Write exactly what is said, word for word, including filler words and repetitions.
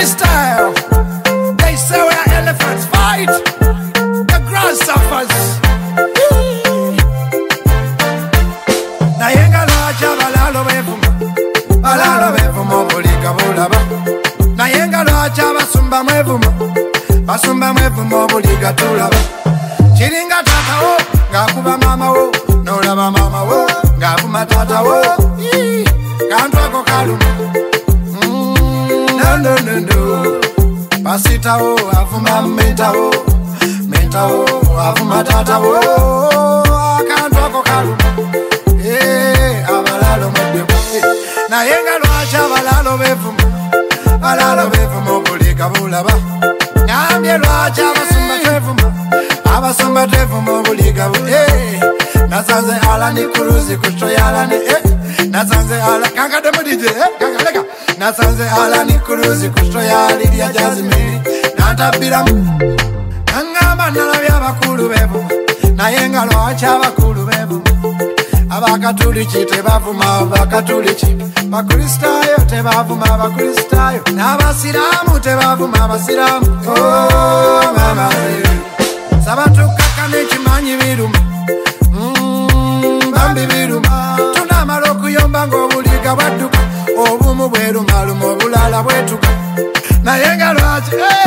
freestyle. They say where elephants fight, the grass suffers. Nayenga lwacha balalo bevuma, balalo bevuma obulika bulaba. Nayenga lwacha basumba mwevuma, basumba mwevuma obulika tulaba. Chiringa tata wo, ngakuba mama wo, nolaba mama wo, ngavuma tata wo. Kantu ako kaluma. No, no, no, no. Pasita wo, avuma menta wo, menta wo, avuma tata wo. Kantu ako kaluma. Eh, abalalo mwedebo. Nayenga lwacha balalo bevuma, balalo bevuma obulika bulaba. Nyambye lwacha basumba twevuma, abasumba twevuma obulika bulaba. Nasanze ala ni kuruzi kushoya ala ni eh. Nasanze ala kanga demo D J eh kanga lega. Nasanze ala ni kuruzi kushoya ali ya Jasmine. Natabira kanga banala bya bakulu bevu. Nayenga lwacha bakulu bevu. Abakatuli chite bavuma abakatuli chite. Bakristayo te bavuma abakristayo. Nabasiramu te bavuma abasiramu. Oh mama. Sabatu kakane chimanyi biruma. Bambi biruma tuna maloku yomba ngo bulika bwaduka obumu bweruma lumo bulala bwetuka nayenga lwachi